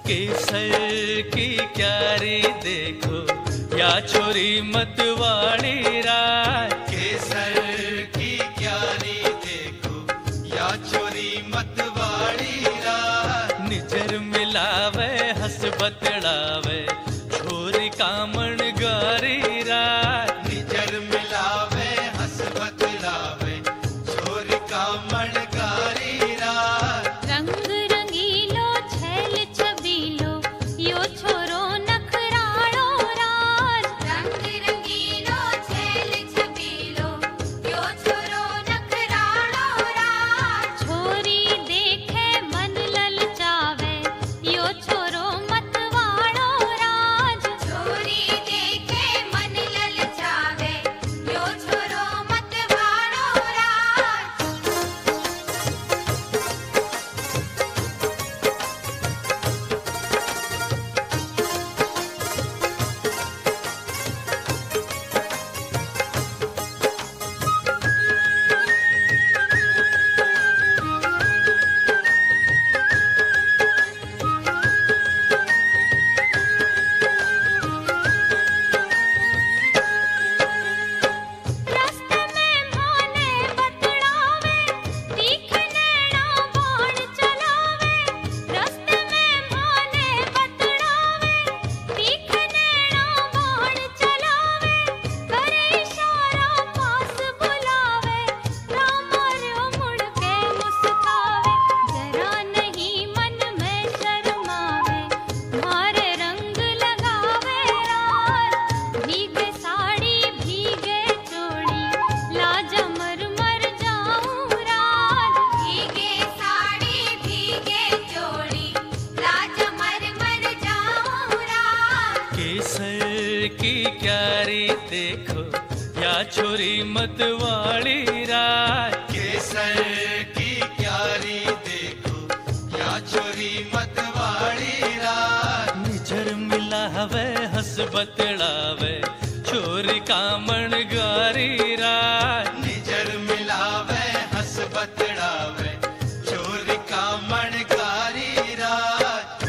केसर की क्यारी देखो या छोरी मतवाली रात। केसर की क्यारी देखो या छोरी मतवाली रात। निजर मिलावे हंस बतड़ावे छोरी कामण गारी रात। निजर मिलावे हंस बतलावे छोरी कामण गारी रात। रंग रंगीलो छैल छबीलो यो छोरो नखराळो राज। रंग रंगीलो छैल छबीलो यो छोरो नखराळो राज। छोरी देखे मन ललचावे यो छोरो मतवाळो राज। छोरी देखे मन ललचावे यो छोरो मतवाळो राज। रस्ते में भाने बतड़ावे तीख नैना बाण चलावे। रस्ते में भाने बतड़ावे तीख नैना बाण चलावे। करे इशारा पास बुलावे रामार्यो मुड़ के मुस्कावे। जरा नहीं मन में शर्मावे मारे रंग लगावे राज। भीगे साड़ी भीगे चोड़ी लाजा मर मर जाऊं राज। भीगे साड़ी भीगे चोड़ी लाजा मर मर जाऊं राज। केसर की क्यारी देखो या छोरी मतवाली रात। केसर की क्यारी देखो या छोरी मतवाली रात। निजर मिलावे हंस बतड़ावे छोरी कामण गारी रात। निजर मिलावे हंस बतड़ावे छोरी कामण गारी रात।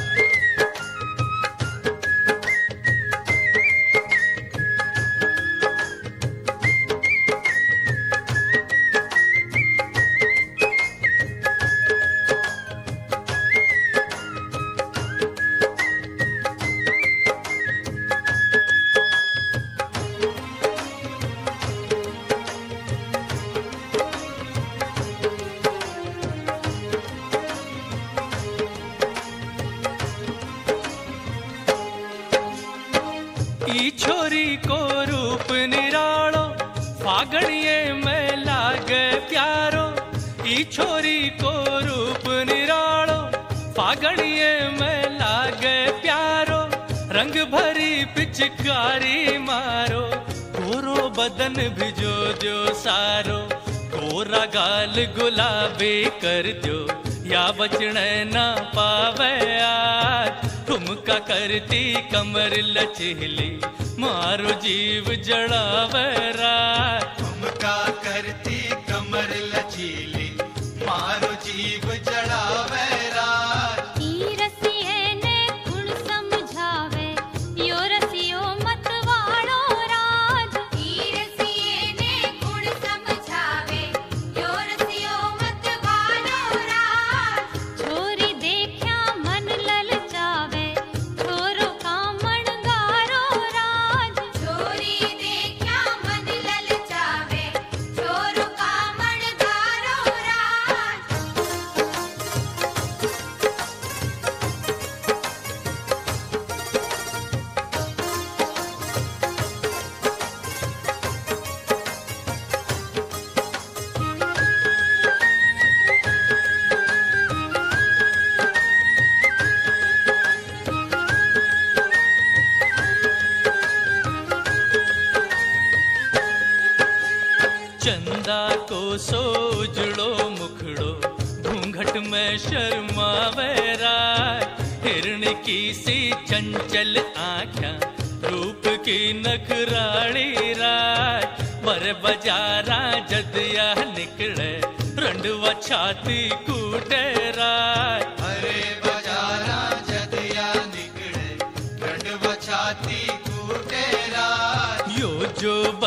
ई छोरी को रूप निरालो फागणिये में लागे प्यारो। ई छोरी को रूप निरालो फागणिये में लागे प्यारो। रंग भरी पिचकारी मारो गोरो बदन भिजो जो सारो। गोरा गाल गुलाबी कर दो या बचने ना पावे आज। ठुमका करती कमर लचीली मारो जीव जड़ावे रात। ठुमका करती कमर लचीली मारो जीव जड़ावे रात। ई रसिए ने गुण समझावे यो रसियो मतवाळो राज। ई रसिए ने गुण समझावे यो रसियो मतवाळो राज। छोरी देख्या मन ललचावे छोरो कामण गारो राज। छोरी देख्या मन ललचावे छोरो कामण गारो राज। चंदा को सोजड़ो मुखड़ो घूंघट में शर्मावे रात। हिरण की सी चंचल आँखा रूप की नखराली रात। बर बजारा जदिया निकले रंडवा छाती कूटे रात। अरे बजारा जदिया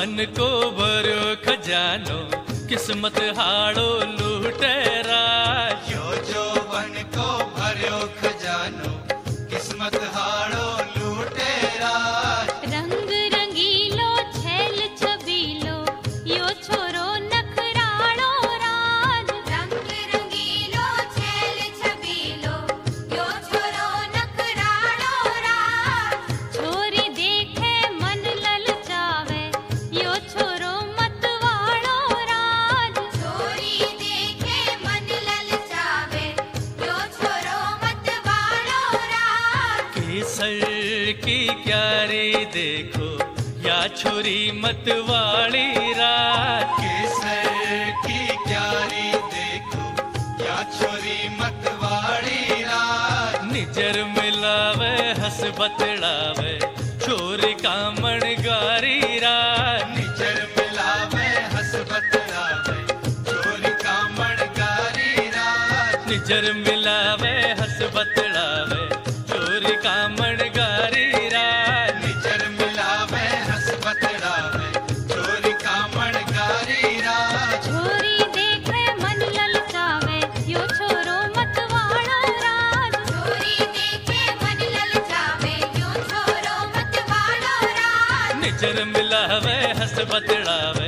बन को भरो खजानो किस्मत हाड़ो लूटे राज। जो बन को भरो खजानो किस्मत हाड़ो लूटे राज। रंग रंगीलो छैल छबीलो यो छोरो नखराड़ो राज। रंग रंगीलो छैल छबीलो यो छोरो नखराड़ो राज। छोरी देखे मन ललचावे यो छोरो मतवाड़ो राज। छोरी देखे मन ललचावे यो छोरो मतवाड़ो राज। केसर की क्यारी देखो या छोरी मतवाड़ी रात। केसर की क्यारी देखो या छोरी मतवाड़ी राज। निजर मिलावे हंस बतड़ावे छोरी कामण गारी रात। निजर मिलावे हंस बतलावे छोरी कामण गारी राज। निजर मिलावे हंस बतड़ावे छोरी कामण गारी रात। निजर मिलावे हंस बतलावे छोरी कामण गारी राज। छोरी देखे मन ललचावे यो छोरो मतवाड़ो राज। छोरी देखे मन ललचावे यो छोरो मतवाड़ो राज। निजर मिलावे हंस बतड़ावे